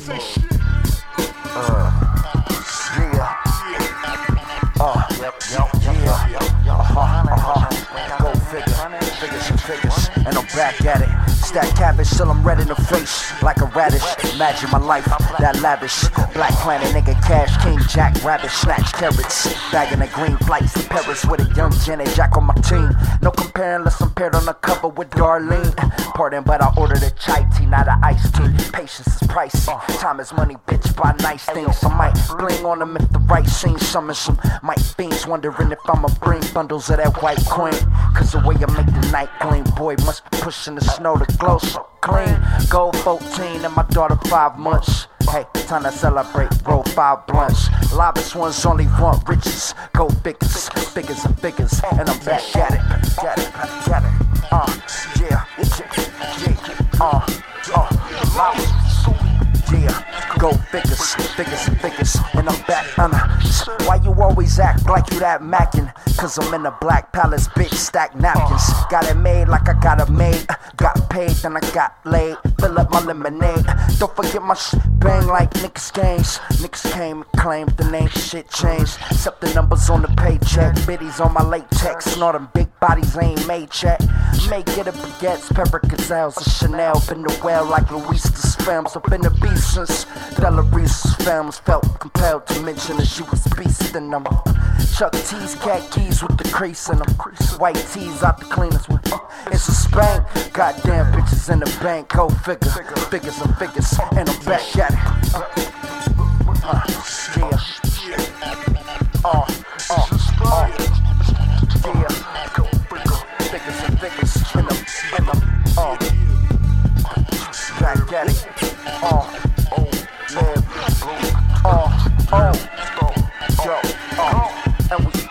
Go figure, figures and figures, and I'm back at it. Stack cabbage till I'm red in the face, like a radish. Imagine my life, that lavish. Black planet, nigga, cash king, jack rabbit, snatch carrots. Bagging the green flights to Paris with a young Janet Jack on my team. No comparing unless I'm paired on the cover with Darlene. Pardon, but I ordered a chai tea, not an iced tea. Patience is pricey, time is money, bitch, buy nice things. I might bling on them if the right scene summons some Mike Beans, wondering if I'ma bring bundles of that white queen. Cause the way I make the night gleam, boy, must be pushing the snow to glow so clean. Gold 14 and my daughter 5 months. Hey, time to celebrate, roll 5 blunts. Lavish ones only want riches. Go figures, figures and figures, and I'm back at it. Get it, get it, lavish. Yeah, go figures, figures and figures, and I'm back. Why you always act like you that mackin'? Cause I'm in a black palace, bitch, stack napkins. Got it made like I got it made. Got paid, then I got laid. Fill up my lemonade. Don't forget my shit bang like niggas games. Niggas came and claimed the name, shit changed. Except the numbers on the paycheck. Biddies on my latex. And all them big bodies ain't made check. Make it a baguettes, pepper gazelles, and Chanel. Been the well like Louisa's films. I've been the beast since Delarissa's films. Felt compelled to mention that she was beast in them. Chuck T's, cat keys with the crease in them. White tees out the cleanest one. It's a spank. Goddamn bitches in the bank. Go figure, figures and figures, and I'm back at it. Yeah. Figures and figures, and I'm back at it. Live, and we